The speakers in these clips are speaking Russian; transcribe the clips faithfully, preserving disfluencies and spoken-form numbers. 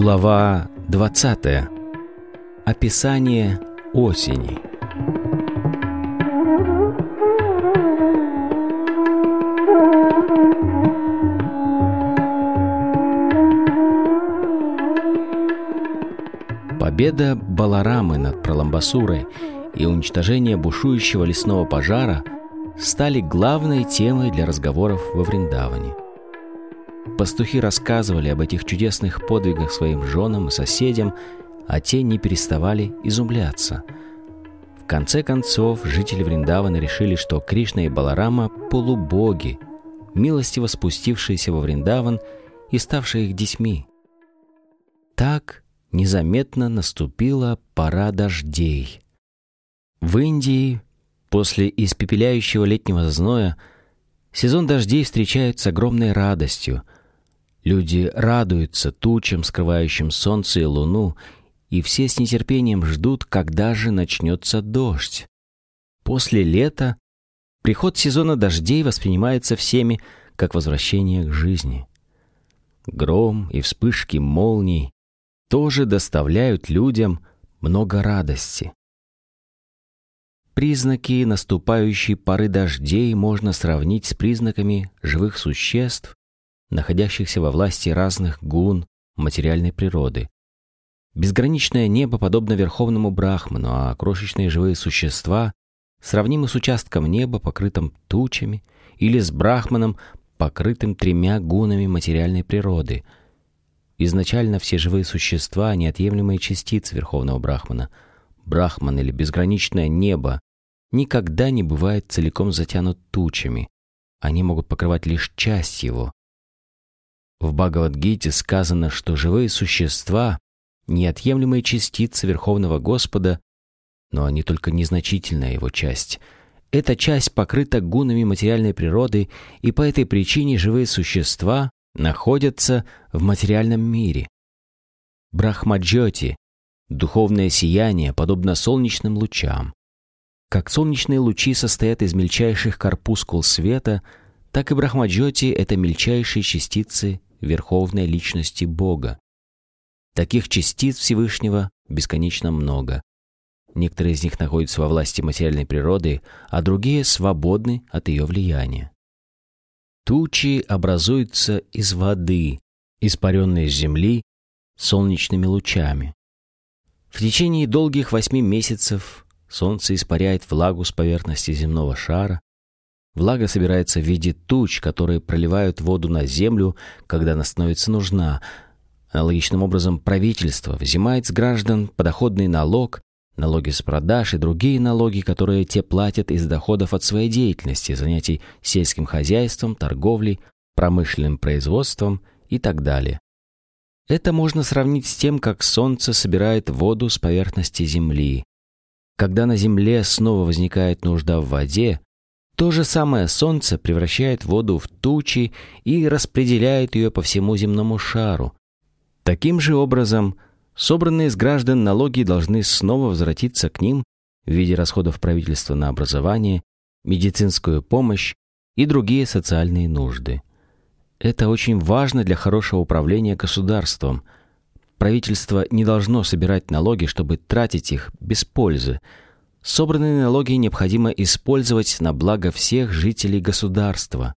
Глава двадцатая. Описание осени. Победа Баларамы над Праламбасурой и уничтожение бушующего лесного пожара стали главной темой для разговоров во Вриндаване. Пастухи рассказывали об этих чудесных подвигах своим женам и соседям, а те не переставали изумляться. В конце концов, жители Вриндавана решили, что Кришна и Баларама – полубоги, милостиво спустившиеся во Вриндаван и ставшие их детьми. Так незаметно наступила пора дождей. В Индии после испепеляющего летнего зноя сезон дождей встречают с огромной радостью. Люди радуются тучам, скрывающим солнце и луну, и все с нетерпением ждут, когда же начнется дождь. После лета приход сезона дождей воспринимается всеми как возвращение к жизни. Гром и вспышки молний тоже доставляют людям много радости. Признаки наступающей поры дождей можно сравнить с признаками живых существ, находящихся во власти разных гун материальной природы. Безграничное небо подобно верховному брахману, а крошечные живые существа сравнимы с участком неба, покрытым тучами, или с брахманом, покрытым тремя гунами материальной природы. Изначально все живые существа — неотъемлемые частицы верховного брахмана. Брахман или безграничное небо никогда не бывает целиком затянут тучами. Они могут покрывать лишь часть его. В Бхагавад-гите сказано, что живые существа — неотъемлемые частицы Верховного Господа, но они только незначительная его часть. Эта часть покрыта гунами материальной природы, и по этой причине живые существа находятся в материальном мире. Брахмаджоти — духовное сияние, подобно солнечным лучам. Как солнечные лучи состоят из мельчайших корпускул света, так и Брахмаджоти — это мельчайшие частицы Верховной Личности Бога. Таких частиц Всевышнего бесконечно много. Некоторые из них находятся во власти материальной природы, а другие свободны от ее влияния. Тучи образуются из воды, испаренной с земли солнечными лучами. В течение долгих восьми месяцев солнце испаряет влагу с поверхности земного шара. Влага собирается в виде туч, которые проливают воду на землю, когда она становится нужна. Аналогичным образом правительство взимает с граждан подоходный налог, налоги с продаж и другие налоги, которые те платят из доходов от своей деятельности, занятий сельским хозяйством, торговлей, промышленным производством и так далее. Это можно сравнить с тем, как солнце собирает воду с поверхности земли. Когда на земле снова возникает нужда в воде, то же самое солнце превращает воду в тучи и распределяет ее по всему земному шару. Таким же образом, собранные с граждан налоги должны снова возвратиться к ним в виде расходов правительства на образование, медицинскую помощь и другие социальные нужды. Это очень важно для хорошего управления государством. Правительство не должно собирать налоги, чтобы тратить их без пользы. Собранные налоги необходимо использовать на благо всех жителей государства.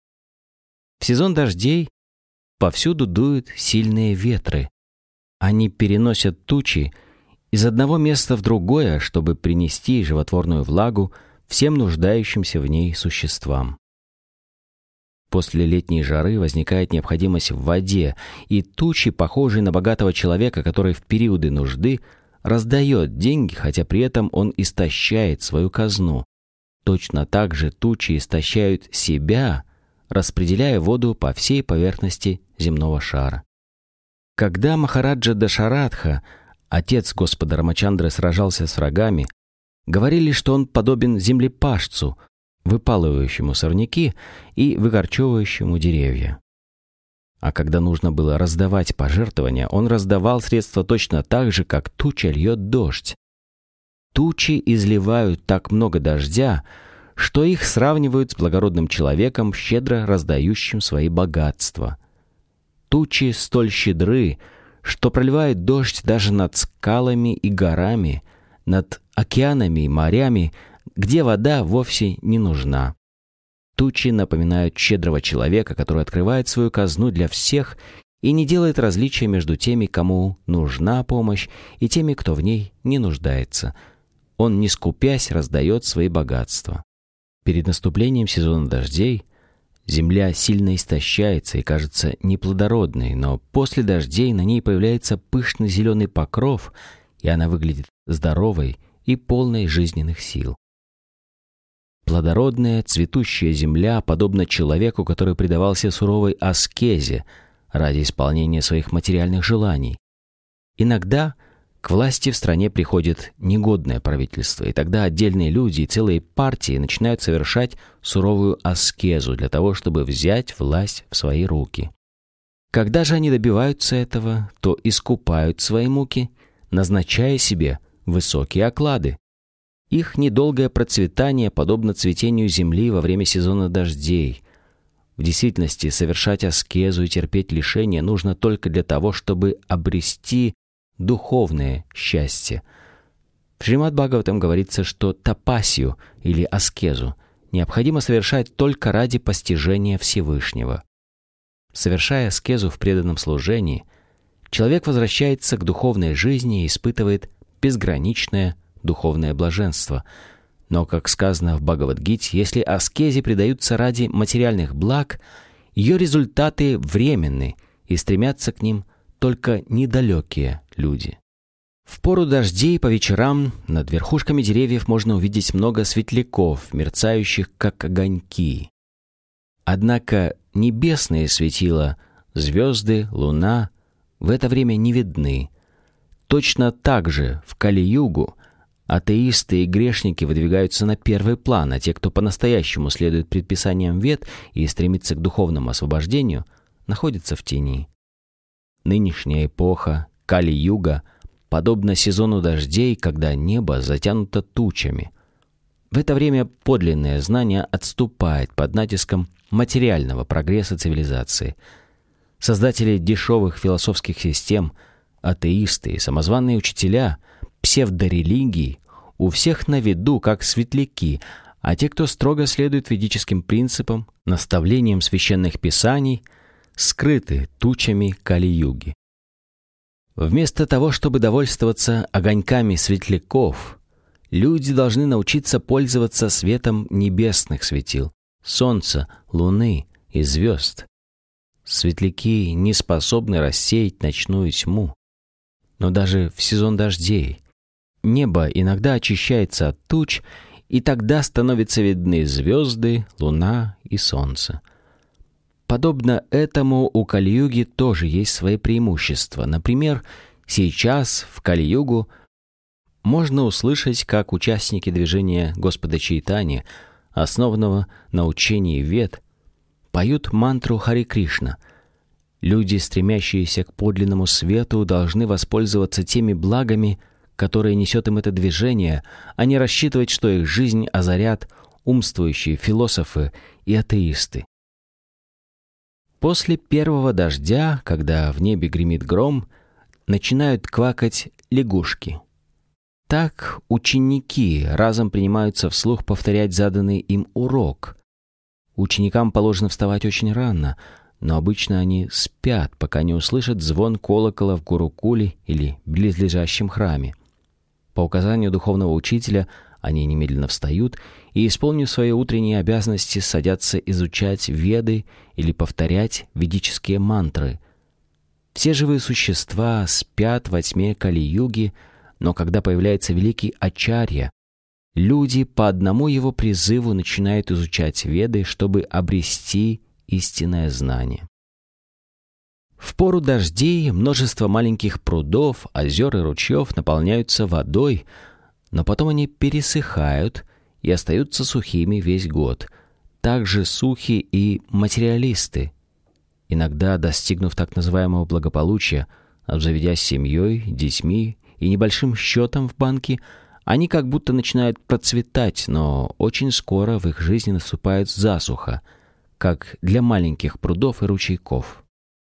В сезон дождей повсюду дуют сильные ветры. Они переносят тучи из одного места в другое, чтобы принести животворную влагу всем нуждающимся в ней существам. После летней жары возникает необходимость в воде, и тучи, похожие на богатого человека, который в периоды нужды раздает деньги, хотя при этом он истощает свою казну. Точно так же тучи истощают себя, распределяя воду по всей поверхности земного шара. Когда Махараджа Дашаратха, отец Господа Рамачандры, сражался с врагами, говорили, что он подобен землепашцу, выпалывающему сорняки и выкорчевывающему деревья. А когда нужно было раздавать пожертвования, он раздавал средства точно так же, как туча льет дождь. Тучи изливают так много дождя, что их сравнивают с благородным человеком, щедро раздающим свои богатства. Тучи столь щедры, что проливает дождь даже над скалами и горами, над океанами и морями, где вода вовсе не нужна. Тучи напоминают щедрого человека, который открывает свою казну для всех и не делает различия между теми, кому нужна помощь, и теми, кто в ней не нуждается. Он, не скупясь, раздает свои богатства. Перед наступлением сезона дождей земля сильно истощается и кажется неплодородной, но после дождей на ней появляется пышный зеленый покров, и она выглядит здоровой и полной жизненных сил. Плодородная, цветущая земля подобна человеку, который предавался суровой аскезе ради исполнения своих материальных желаний. Иногда к власти в стране приходит негодное правительство, и тогда отдельные люди и целые партии начинают совершать суровую аскезу для того, чтобы взять власть в свои руки. Когда же они добиваются этого, то искупают свои муки, назначая себе высокие оклады. Их недолгое процветание подобно цветению земли во время сезона дождей. В действительности, совершать аскезу и терпеть лишения нужно только для того, чтобы обрести духовное счастье. В Шримад Бхагаватам говорится, что тапасию или аскезу необходимо совершать только ради постижения Всевышнего. Совершая аскезу в преданном служении, человек возвращается к духовной жизни и испытывает безграничное духовное блаженство. Но, как сказано в Бхагавад-гите, если аскезе предаются ради материальных благ, ее результаты временны и стремятся к ним только недалекие люди. В пору дождей по вечерам над верхушками деревьев можно увидеть много светляков, мерцающих как огоньки. Однако небесные светила, звезды, луна в это время не видны. Точно так же в Кали-югу атеисты и грешники выдвигаются на первый план, а те, кто по-настоящему следует предписаниям Вед и стремится к духовному освобождению, находятся в тени. Нынешняя эпоха, Кали-юга, подобна сезону дождей, когда небо затянуто тучами. В это время подлинное знание отступает под натиском материального прогресса цивилизации. Создатели дешевых философских систем, атеисты и самозваные учителя псевдорелигий у всех на виду, как светляки, а те, кто строго следует ведическим принципам, наставлениям священных писаний, скрыты тучами Кали-юги. Вместо того, чтобы довольствоваться огоньками светляков, люди должны научиться пользоваться светом небесных светил, солнца, луны и звезд. Светляки не способны рассеять ночную тьму. Но даже в сезон дождей небо иногда очищается от туч, и тогда становятся видны звезды, луна и солнце. Подобно этому у Кали-юги тоже есть свои преимущества. Например, сейчас в Кали-югу можно услышать, как участники движения Господа Чайтаньи, основанного на учении Вед, поют мантру Харе Кришна. Люди, стремящиеся к подлинному свету, должны воспользоваться теми благами, которые несет им это движение, а не рассчитывать, что их жизнь озарят умствующие философы и атеисты. После первого дождя, когда в небе гремит гром, начинают квакать лягушки. Так ученики разом принимаются вслух повторять заданный им урок. Ученикам положено вставать очень рано, но обычно они спят, пока не услышат звон колокола в Гурукуле или близлежащем храме. По указанию духовного учителя они немедленно встают и, исполнив свои утренние обязанности, садятся изучать Веды или повторять ведические мантры. Все живые существа спят во тьме Кали-юги, но когда появляется великий Ачарья, люди по одному его призыву начинают изучать Веды, чтобы обрести истинное знание. В пору дождей множество маленьких прудов, озер и ручьев наполняются водой, но потом они пересыхают и остаются сухими весь год. Также сухи и материалисты. Иногда, достигнув так называемого благополучия, обзаведясь семьей, детьми и небольшим счетом в банке, они как будто начинают процветать, но очень скоро в их жизни наступает засуха, как для маленьких прудов и ручейков.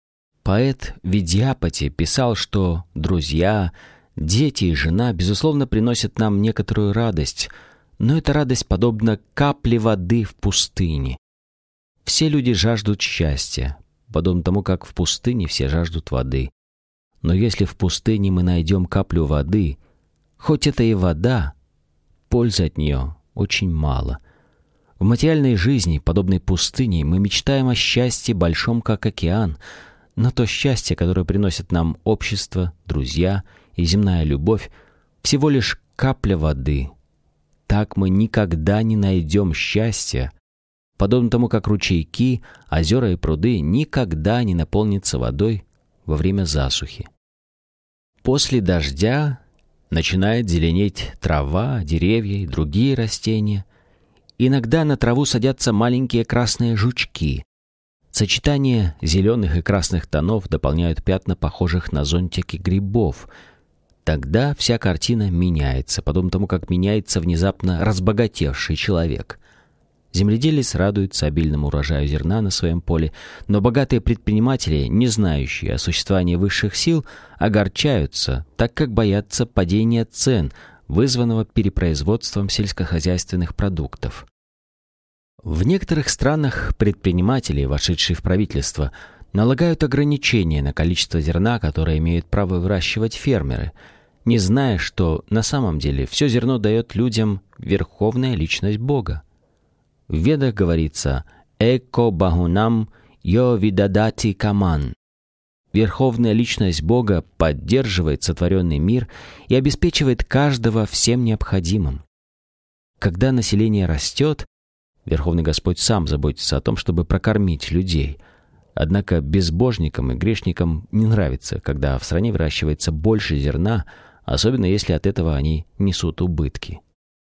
Поэт Видьяпати писал, что друзья, дети и жена, безусловно, приносят нам некоторую радость, но эта радость подобна капле воды в пустыне. Все люди жаждут счастья, подобно тому, как в пустыне все жаждут воды. Но если в пустыне мы найдем каплю воды, хоть это и вода, пользы от нее очень мало. В материальной жизни, подобной пустыне, мы мечтаем о счастье большом, как океан, но то счастье, которое приносит нам общество, друзья и земная любовь, всего лишь капля воды. Так мы никогда не найдем счастья, подобно тому, как ручейки, озера и пруды никогда не наполнятся водой во время засухи. После дождя начинает зеленеть трава, деревья и другие растения. Иногда на траву садятся маленькие красные жучки. Сочетание зеленых и красных тонов дополняют пятна, похожих на зонтики грибов. Тогда вся картина меняется, подобно тому, как меняется внезапно разбогатевший человек. Земледелец радуется обильному урожаю зерна на своем поле, но богатые предприниматели, не знающие о существовании высших сил, огорчаются, так как боятся падения цен, вызванного перепроизводством сельскохозяйственных продуктов. В некоторых странах предприниматели, вошедшие в правительство, налагают ограничения на количество зерна, которое имеют право выращивать фермеры, не зная, что на самом деле все зерно дает людям верховная личность Бога. В Ведах говорится «Эко Бахунам Йо Видадати Каман». Верховная личность Бога поддерживает сотворенный мир и обеспечивает каждого всем необходимым. Когда население растет, Верховный Господь сам заботится о том, чтобы прокормить людей. Однако безбожникам и грешникам не нравится, когда в стране выращивается больше зерна, особенно если от этого они несут убытки.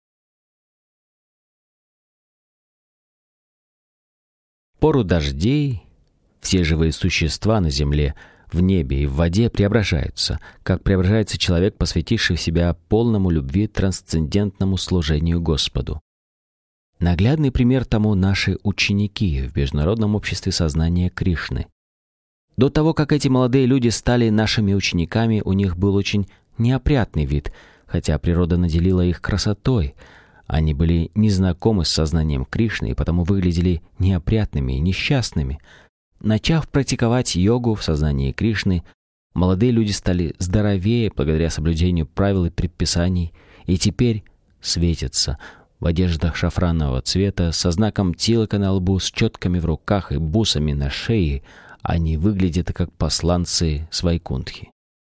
В пору дождей все живые существа на земле, в небе и в воде преображаются, как преображается человек, посвятивший себя полному любви трансцендентному служению Господу. Наглядный пример тому наши ученики в Международном обществе сознания Кришны. До того, как эти молодые люди стали нашими учениками, у них был очень неопрятный вид, хотя природа наделила их красотой. Они были незнакомы с сознанием Кришны и потому выглядели неопрятными и несчастными. Начав практиковать йогу в сознании Кришны, молодые люди стали здоровее благодаря соблюдению правил и предписаний, и теперь светятся в одеждах шафранового цвета, со знаком тилака на лбу, с четками в руках и бусами на шее. Они выглядят как посланцы с Вайкунтхи.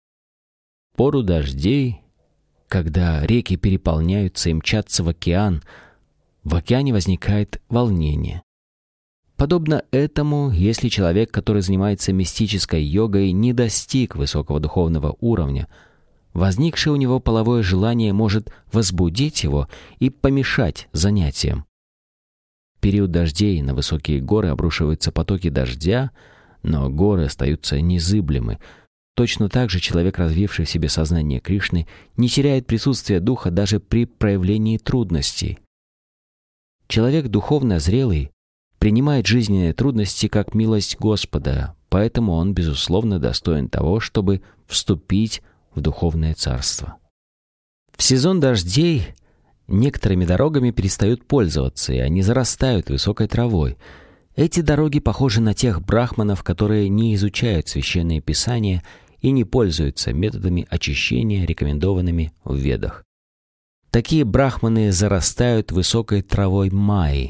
В пору дождей, когда реки переполняются и мчатся в океан, в океане возникает волнение. Подобно этому, если человек, который занимается мистической йогой, не достиг высокого духовного уровня, возникшее у него половое желание может возбудить его и помешать занятиям. В период дождей на высокие горы обрушиваются потоки дождя, но горы остаются незыблемы. Точно так же человек, развивший в себе сознание Кришны, не теряет присутствия духа даже при проявлении трудностей. Человек духовно зрелый принимает жизненные трудности как милость Господа, поэтому он, безусловно, достоин того, чтобы вступить в духовное царство. В сезон дождей некоторыми дорогами перестают пользоваться, и они зарастают высокой травой. Эти дороги похожи на тех брахманов, которые не изучают священные писания и не пользуются методами очищения, рекомендованными в Ведах. Такие брахманы зарастают высокой травой майи.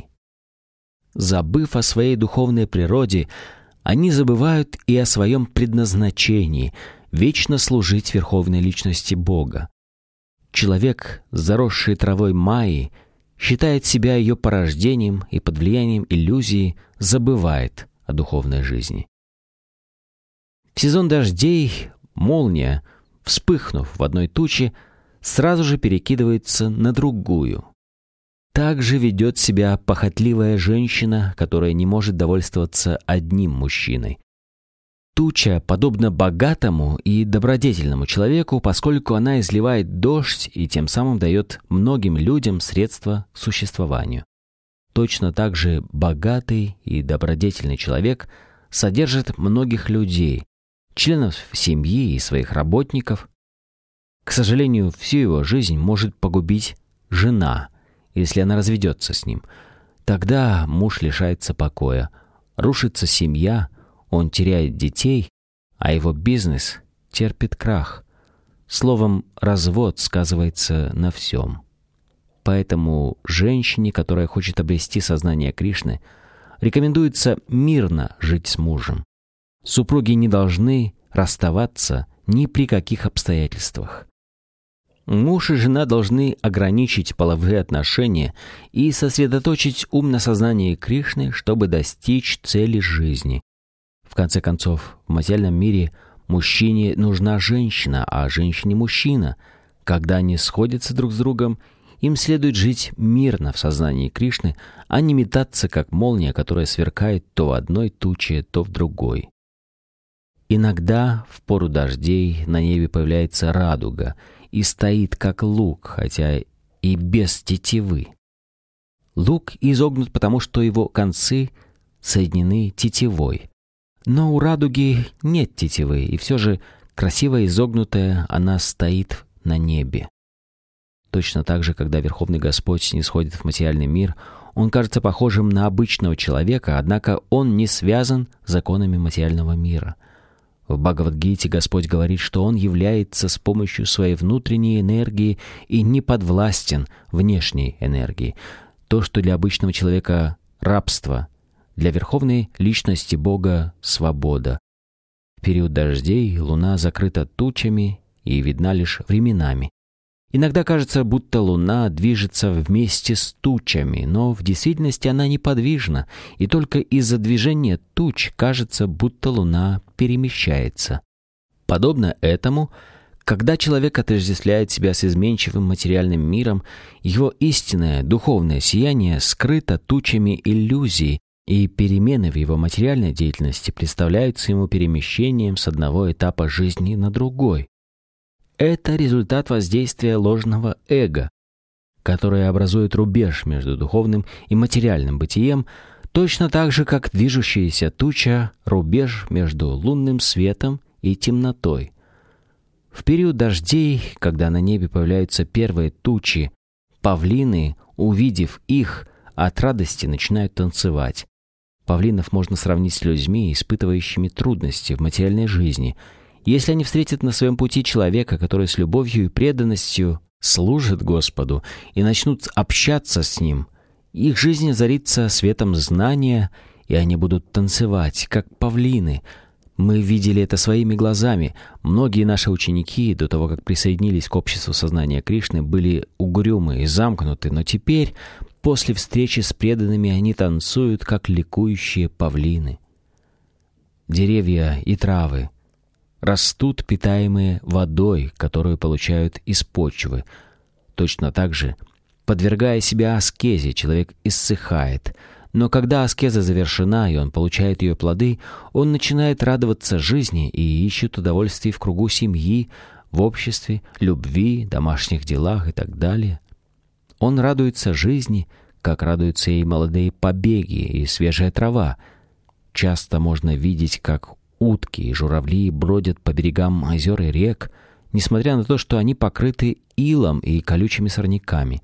Забыв о своей духовной природе, они забывают и о своем предназначении — вечно служить верховной личности Бога. Человек, заросший травой майи, считает себя ее порождением и под влиянием иллюзии забывает о духовной жизни. В сезон дождей молния, вспыхнув в одной туче, сразу же перекидывается на другую. Так же ведет себя похотливая женщина, которая не может довольствоваться одним мужчиной. Туча подобна богатому и добродетельному человеку, поскольку она изливает дождь и тем самым дает многим людям средства к существованию. Точно так же богатый и добродетельный человек содержит многих людей, членов семьи и своих работников. К сожалению, всю его жизнь может погубить жена, если она разведется с ним. Тогда муж лишается покоя, рушится семья, он теряет детей, а его бизнес терпит крах. Словом, развод сказывается на всем. Поэтому женщине, которая хочет обрести сознание Кришны, рекомендуется мирно жить с мужем. Супруги не должны расставаться ни при каких обстоятельствах. Муж и жена должны ограничить половые отношения и сосредоточить ум на сознании Кришны, чтобы достичь цели жизни. В конце концов, в материальном мире мужчине нужна женщина, а женщине мужчина. Когда они сходятся друг с другом, им следует жить мирно в сознании Кришны, а не метаться, как молния, которая сверкает то в одной туче, то в другой. Иногда в пору дождей на небе появляется радуга и стоит как лук, хотя и без тетивы. Лук изогнут потому, что его концы соединены тетивой. Но у радуги нет тетивы, и все же красиво изогнутая она стоит на небе. Точно так же, когда Верховный Господь снисходит в материальный мир, он кажется похожим на обычного человека, однако он не связан законами материального мира. В Бхагавад-гите Господь говорит, что Он является с помощью своей внутренней энергии и не подвластен внешней энергии. То, что для обычного человека рабство, для верховной личности Бога — свобода. В период дождей луна закрыта тучами и видна лишь временами. Иногда кажется, будто луна движется вместе с тучами, но в действительности она неподвижна, и только из-за движения туч кажется, будто луна перемещается. Подобно этому, когда человек отождествляет себя с изменчивым материальным миром, его истинное духовное сияние скрыто тучами иллюзий, и перемены в его материальной деятельности представляются ему перемещением с одного этапа жизни на другой. Это результат воздействия ложного эго, которое образует рубеж между духовным и материальным бытием, точно так же, как движущаяся туча — рубеж между лунным светом и темнотой. В период дождей, когда на небе появляются первые тучи, павлины, увидев их, от радости начинают танцевать. Павлинов можно сравнить с людьми, испытывающими трудности в материальной жизни. Если они встретят на своем пути человека, который с любовью и преданностью служит Господу, и начнут общаться с ним, их жизнь озарится светом знания, и они будут танцевать, как павлины. Мы видели это своими глазами. Многие наши ученики, до того, как присоединились к обществу сознания Кришны, были угрюмы и замкнуты, но теперь, после встречи с преданными, они танцуют, как ликующие павлины. Деревья и травы растут, питаемые водой, которую получают из почвы. Точно так же, подвергая себя аскезе, человек иссыхает. Но когда аскеза завершена, и он получает ее плоды, он начинает радоваться жизни и ищет удовольствий в кругу семьи, в обществе, любви, домашних делах и так далее. Он радуется жизни, как радуются и молодые побеги, и свежая трава. Часто можно видеть, как утки и журавли бродят по берегам озер и рек, несмотря на то, что они покрыты илом и колючими сорняками.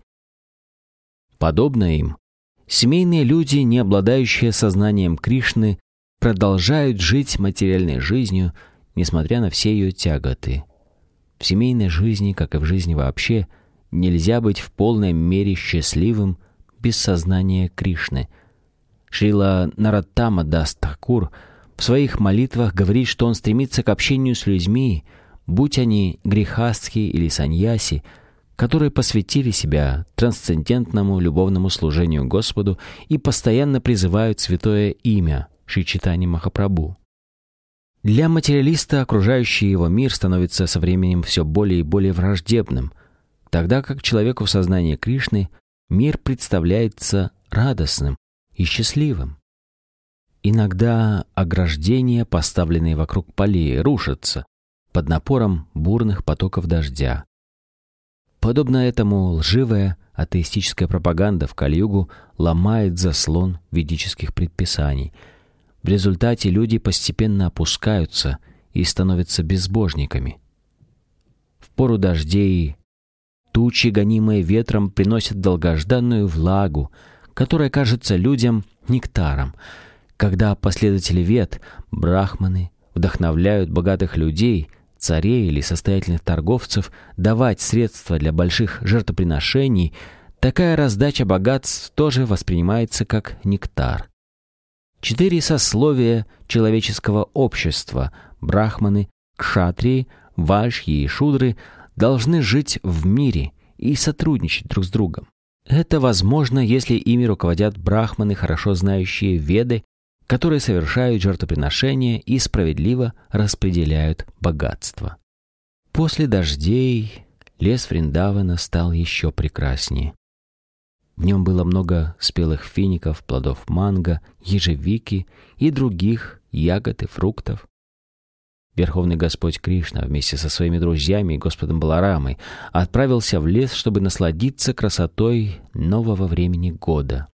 Подобно им, семейные люди, не обладающие сознанием Кришны, продолжают жить материальной жизнью, несмотря на все ее тяготы. В семейной жизни, как и в жизни вообще, нельзя быть в полной мере счастливым без сознания Кришны. Шрила Нароттама Дас Тхакур в своих молитвах говорит, что он стремится к общению с людьми, будь они грехастхи или саньяси, которые посвятили себя трансцендентному любовному служению Господу и постоянно призывают святое имя Шри Чайтанья Махапрабху. Для материалиста окружающий его мир становится со временем все более и более враждебным, тогда как человеку в сознании Кришны мир представляется радостным и счастливым. Иногда ограждения, поставленные вокруг полей, рушатся под напором бурных потоков дождя. Подобно этому лживая атеистическая пропаганда в Кали-югу ломает заслон ведических предписаний. В результате люди постепенно опускаются и становятся безбожниками. В пору дождей тучи, гонимые ветром, приносят долгожданную влагу, которая кажется людям нектаром. Когда последователи Вед, брахманы, вдохновляют богатых людей, царей или состоятельных торговцев давать средства для больших жертвоприношений, такая раздача богатств тоже воспринимается как нектар. Четыре сословия человеческого общества — брахманы, кшатрии, вайшьи и шудры — должны жить в мире и сотрудничать друг с другом. Это возможно, если ими руководят брахманы, хорошо знающие Веды, которые совершают жертвоприношения и справедливо распределяют богатство. После дождей лес Вриндавана стал еще прекраснее. В нем было много спелых фиников, плодов манго, ежевики и других ягод и фруктов. Верховный Господь Кришна вместе со своими друзьями и Господом Баларамой отправился в лес, чтобы насладиться красотой нового времени года.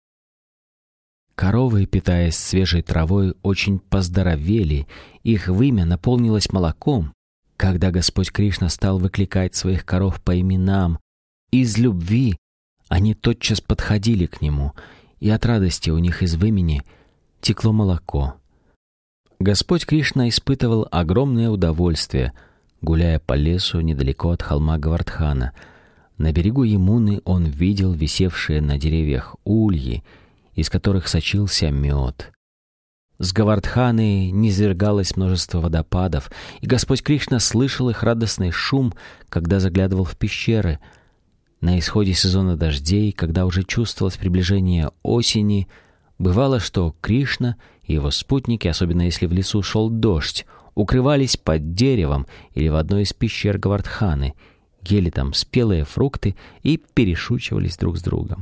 Коровы, питаясь свежей травой, очень поздоровели, их вымя наполнилось молоком. Когда Господь Кришна стал выкликать своих коров по именам, из любви они тотчас подходили к Нему, и от радости у них из вымени текло молоко. Господь Кришна испытывал огромное удовольствие, гуляя по лесу недалеко от холма Говардхана. На берегу Ямуны он видел висевшие на деревьях ульи, из которых сочился мед. С Говардханы низвергалось множество водопадов, и Господь Кришна слышал их радостный шум, когда заглядывал в пещеры. На исходе сезона дождей, когда уже чувствовалось приближение осени, бывало, что Кришна и его спутники, особенно если в лесу шел дождь, укрывались под деревом или в одной из пещер Говардханы, ели там спелые фрукты и перешучивались друг с другом.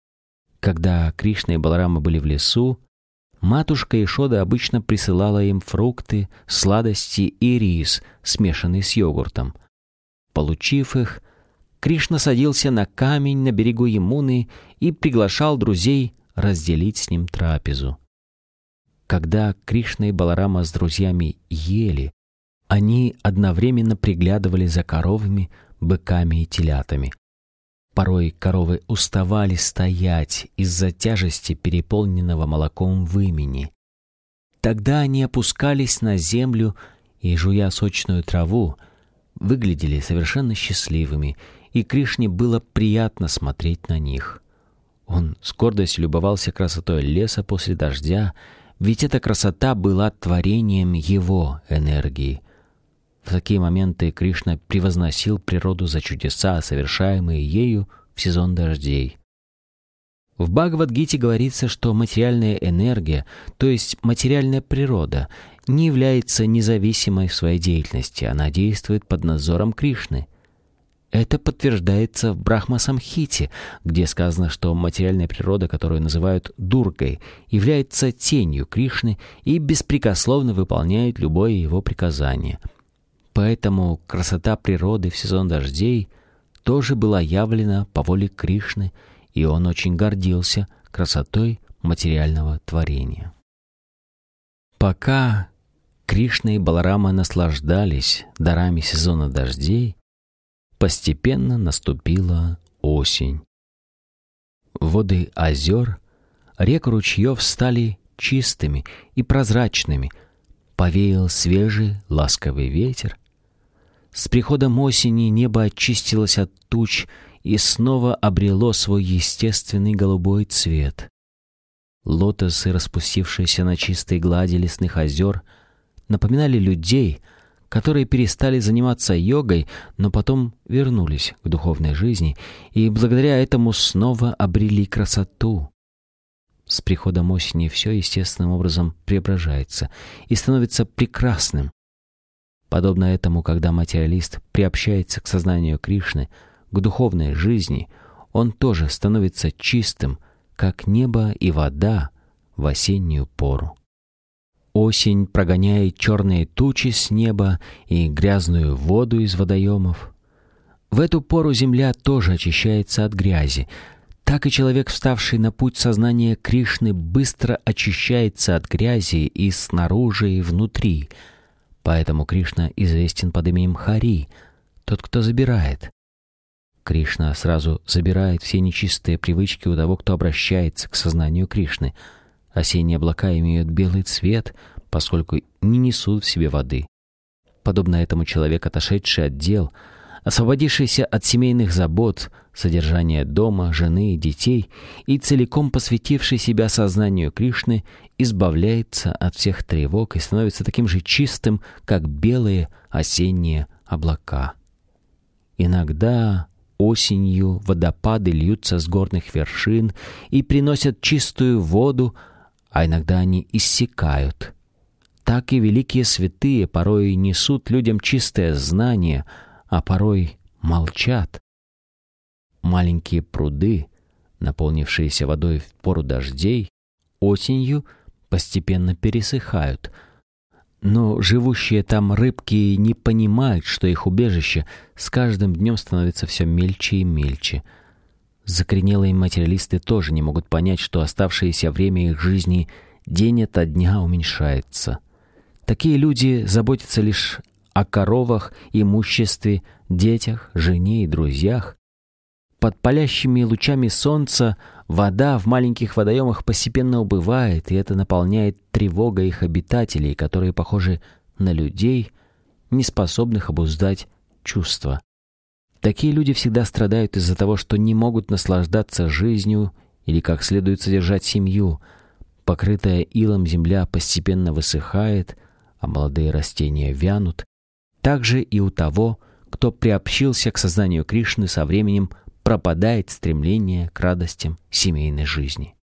Когда Кришна и Баларама были в лесу, матушка Ешода обычно присылала им фрукты, сладости и рис, смешанный с йогуртом. Получив их, Кришна садился на камень на берегу Ямуны и приглашал друзей разделить с ним трапезу. Когда Кришна и Баларама с друзьями ели, они одновременно приглядывали за коровами, быками и телятами. Порой коровы уставали стоять из-за тяжести переполненного молоком вымени. Тогда они опускались на землю и, жуя сочную траву, выглядели совершенно счастливыми, и Кришне было приятно смотреть на них. Он с гордостью любовался красотой леса после дождя, ведь эта красота была творением его энергии. В такие моменты Кришна превозносил природу за чудеса, совершаемые ею в сезон дождей. В Бхагавад-гите говорится, что материальная энергия, то есть материальная природа, не является независимой в своей деятельности, она действует под надзором Кришны. Это подтверждается в Брахма-самхите, где сказано, что материальная природа, которую называют Дургой, является тенью Кришны и беспрекословно выполняет любое его приказание. Поэтому красота природы в сезон дождей тоже была явлена по воле Кришны, и он очень гордился красотой материального творения. Пока Кришна и Баларама наслаждались дарами сезона дождей, постепенно наступила осень. Воды озер, рек, ручьев стали чистыми и прозрачными, повеял свежий ласковый ветер. С приходом осени небо очистилось от туч и снова обрело свой естественный голубой цвет. Лотосы, распустившиеся на чистой глади лесных озер, напоминали людей, которые перестали заниматься йогой, но потом вернулись к духовной жизни и благодаря этому снова обрели красоту. С приходом осени все естественным образом преображается и становится прекрасным. Подобно этому, когда материалист приобщается к сознанию Кришны, к духовной жизни, он тоже становится чистым, как небо и вода в осеннюю пору. Осень прогоняет черные тучи с неба и грязную воду из водоемов. В эту пору земля тоже очищается от грязи. Так и человек, вставший на путь сознания Кришны, быстро очищается от грязи и снаружи, и внутри. Поэтому Кришна известен под именем Хари, тот, кто забирает. Кришна сразу забирает все нечистые привычки у того, кто обращается к сознанию Кришны. Осенние облака имеют белый цвет, поскольку не несут в себе воды. Подобно этому человек, отошедший от дел, освободившийся от семейных забот, содержания дома, жены и детей и целиком посвятивший себя сознанию Кришны, избавляется от всех тревог и становится таким же чистым, как белые осенние облака. Иногда осенью водопады льются с горных вершин и приносят чистую воду, а иногда они иссякают. Так и великие святые порой несут людям чистое знание, а порой молчат. Маленькие пруды, наполнившиеся водой в пору дождей, осенью постепенно пересыхают. Но живущие там рыбки не понимают, что их убежище с каждым днем становится все мельче и мельче. Закоренелые материалисты тоже не могут понять, что оставшееся время их жизни день ото дня уменьшается. Такие люди заботятся лишь о коровах, имуществе, детях, жене и друзьях. Под палящими лучами солнца вода в маленьких водоемах постепенно убывает, и это наполняет тревогой их обитателей, которые похожи на людей, не способных обуздать чувства. Такие люди всегда страдают из-за того, что не могут наслаждаться жизнью или как следует содержать семью. Покрытая илом земля постепенно высыхает, а молодые растения вянут. Так же и у того, кто приобщился к сознанию Кришны, со временем пропадает стремление к радостям семейной жизни.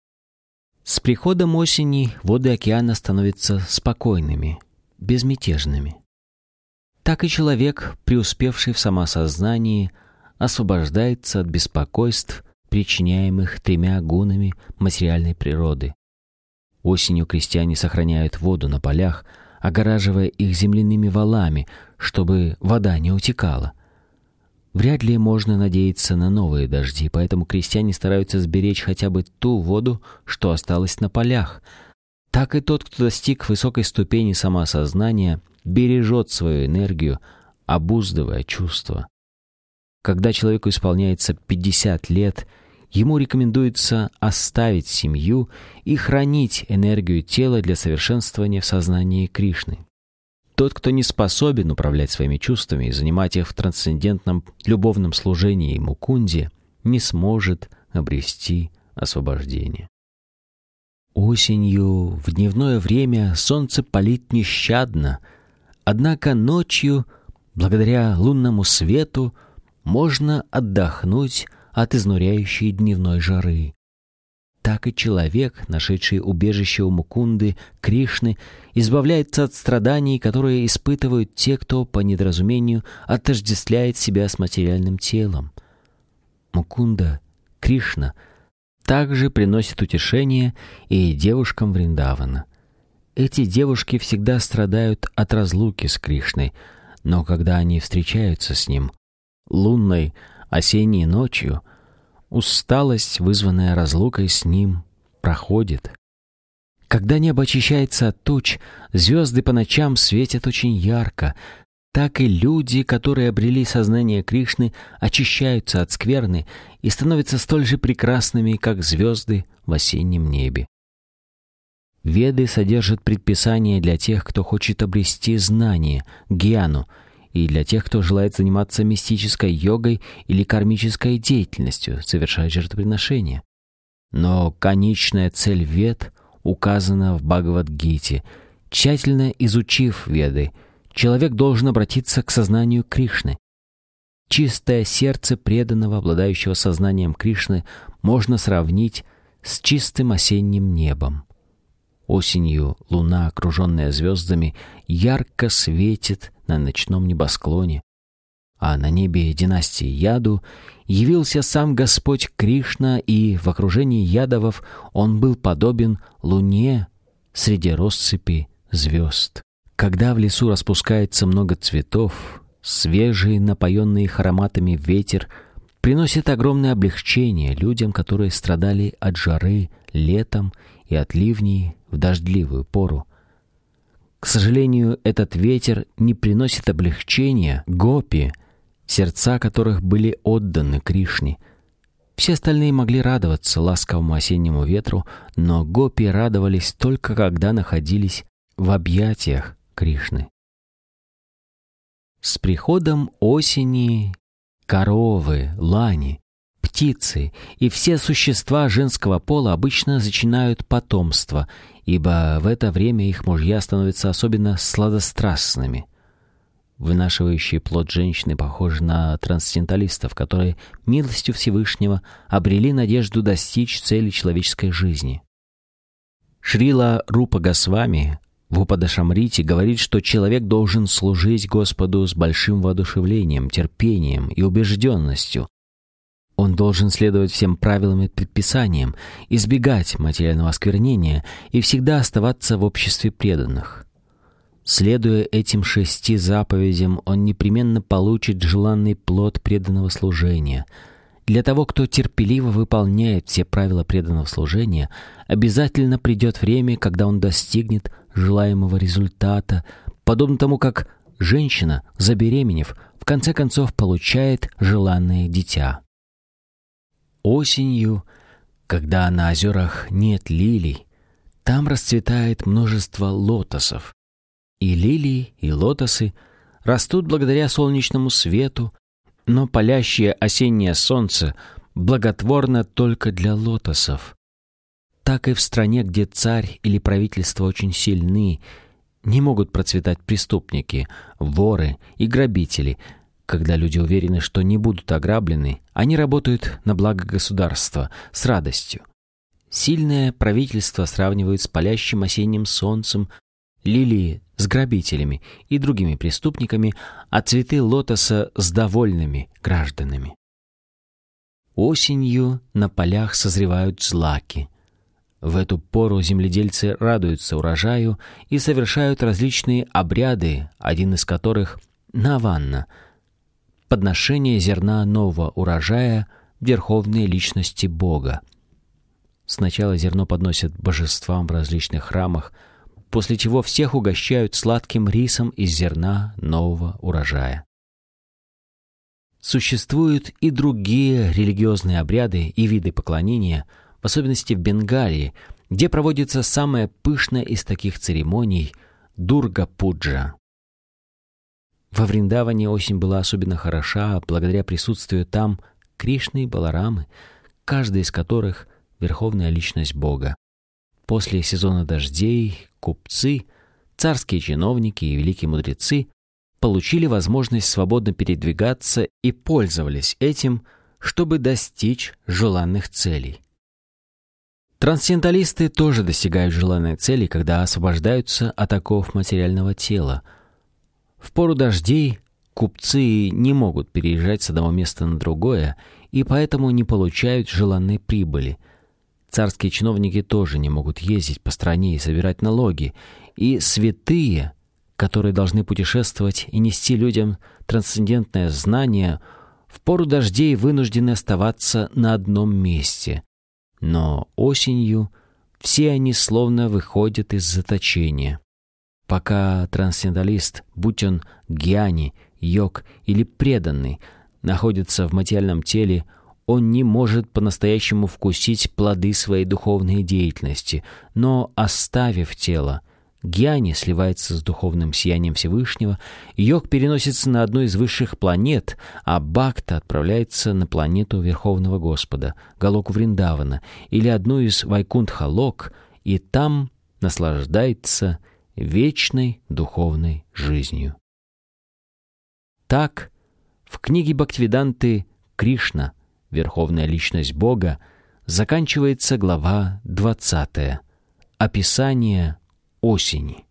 С приходом осени воды океана становятся спокойными, безмятежными. Так и человек, преуспевший в самосознании, освобождается от беспокойств, причиняемых тремя гунами материальной природы. Осенью крестьяне сохраняют воду на полях, огораживая их земляными валами, чтобы вода не утекала. Вряд ли можно надеяться на новые дожди, поэтому крестьяне стараются сберечь хотя бы ту воду, что осталась на полях. Так и тот, кто достиг высокой ступени самоосознания, бережет свою энергию, обуздывая чувства. Когда человеку исполняется пятьдесят лет, ему рекомендуется оставить семью и хранить энергию тела для совершенствования в сознании Кришны. Тот, кто не способен управлять своими чувствами и занимать их в трансцендентном любовном служении Мукунде, не сможет обрести освобождение. Осенью в дневное время солнце палит нещадно, однако ночью, благодаря лунному свету, можно отдохнуть от изнуряющей дневной жары. Так и человек, нашедший убежище у Мукунды, Кришны, избавляется от страданий, которые испытывают те, кто по недоразумению отождествляет себя с материальным телом. Мукунда, Кришна, также приносит утешение и девушкам Вриндавана. Эти девушки всегда страдают от разлуки с Кришной, но когда они встречаются с ним, лунной осенней ночью, усталость, вызванная разлукой с ним, проходит. Когда небо очищается от туч, звезды по ночам светят очень ярко. Так и люди, которые обрели сознание Кришны, очищаются от скверны и становятся столь же прекрасными, как звезды в осеннем небе. Веды содержат предписания для тех, кто хочет обрести знание, гьяну, и для тех, кто желает заниматься мистической йогой или кармической деятельностью, совершать жертвоприношения. Но конечная цель Вед указана в Бхагавад-гите. Тщательно изучив Веды, человек должен обратиться к сознанию Кришны. Чистое сердце преданного, обладающего сознанием Кришны, можно сравнить с чистым осенним небом. Осенью луна, окруженная звездами, ярко светит на ночном небосклоне, а на небе династии Яду явился сам Господь Кришна, и в окружении ядовов он был подобен луне среди россыпи звезд. Когда в лесу распускается много цветов, свежий, напоенный их ароматами ветер приносит огромное облегчение людям, которые страдали от жары летом и от ливней в дождливую пору. К сожалению, этот ветер не приносит облегчения гопи, сердца которых были отданы Кришне. Все остальные могли радоваться ласковому осеннему ветру, но гопи радовались только когда находились в объятиях Кришны. С приходом осени коровы, лани, птицы и все существа женского пола обычно зачинают потомство, ибо в это время их мужья становятся особенно сладострастными. Вынашивающий плод женщины похожи на трансценденталистов, которые милостью Всевышнего обрели надежду достичь цели человеческой жизни. Шрила Рупа Госвами в Упадашамрите говорит, что человек должен служить Господу с большим воодушевлением, терпением и убежденностью. Он должен следовать всем правилам и предписаниям, избегать материального осквернения и всегда оставаться в обществе преданных. Следуя этим шести заповедям, он непременно получит желанный плод преданного служения. Для того, кто терпеливо выполняет все правила преданного служения, обязательно придет время, когда он достигнет желаемого результата, подобно тому, как женщина, забеременев, в конце концов получает желанное дитя. Осенью, когда на озерах нет лилий, там расцветает множество лотосов. И лилии, и лотосы растут благодаря солнечному свету, но палящее осеннее солнце благотворно только для лотосов. Так и в стране, где царь или правительство очень сильны, не могут процветать преступники, воры и грабители. Когда люди уверены, что не будут ограблены, они работают на благо государства с радостью. Сильное правительство сравнивают с палящим осенним солнцем, лилии с грабителями и другими преступниками, а цветы лотоса с довольными гражданами. Осенью на полях созревают злаки. В эту пору земледельцы радуются урожаю и совершают различные обряды, один из которых — наванна — подношение зерна нового урожая верховной личности Бога. Сначала зерно подносят божествам в различных храмах, после чего всех угощают сладким рисом из зерна нового урожая. Существуют и другие религиозные обряды и виды поклонения, в особенности в Бенгалии, где проводится самая пышная из таких церемоний — Дурга-пуджа. Во Вриндаване осень была особенно хороша благодаря присутствию там Кришны и Баларамы, каждый из которых — верховная личность Бога. После сезона дождей купцы, царские чиновники и великие мудрецы получили возможность свободно передвигаться и пользовались этим, чтобы достичь желанных целей. Трансценденталисты тоже достигают желанной цели, когда освобождаются от оков материального тела. В пору дождей купцы не могут переезжать с одного места на другое и поэтому не получают желанной прибыли. Царские чиновники тоже не могут ездить по стране и собирать налоги, и святые, которые должны путешествовать и нести людям трансцендентное знание, в пору дождей вынуждены оставаться на одном месте. Но осенью все они словно выходят из заточения. Пока трансценденталист, будь он гьяни, йог или преданный, находится в материальном теле, он не может по-настоящему вкусить плоды своей духовной деятельности, но, оставив тело, гьяни сливается с духовным сиянием Всевышнего, йог переносится на одну из высших планет, а бхакта отправляется на планету Верховного Господа, Галоку Вриндавана, или одну из Вайкунтха-лок, и там наслаждается вечной духовной жизнью. Так, в книге Бхактивиданты «Кришна. Верховная личность Бога» заканчивается глава двадцатая. Описание осени.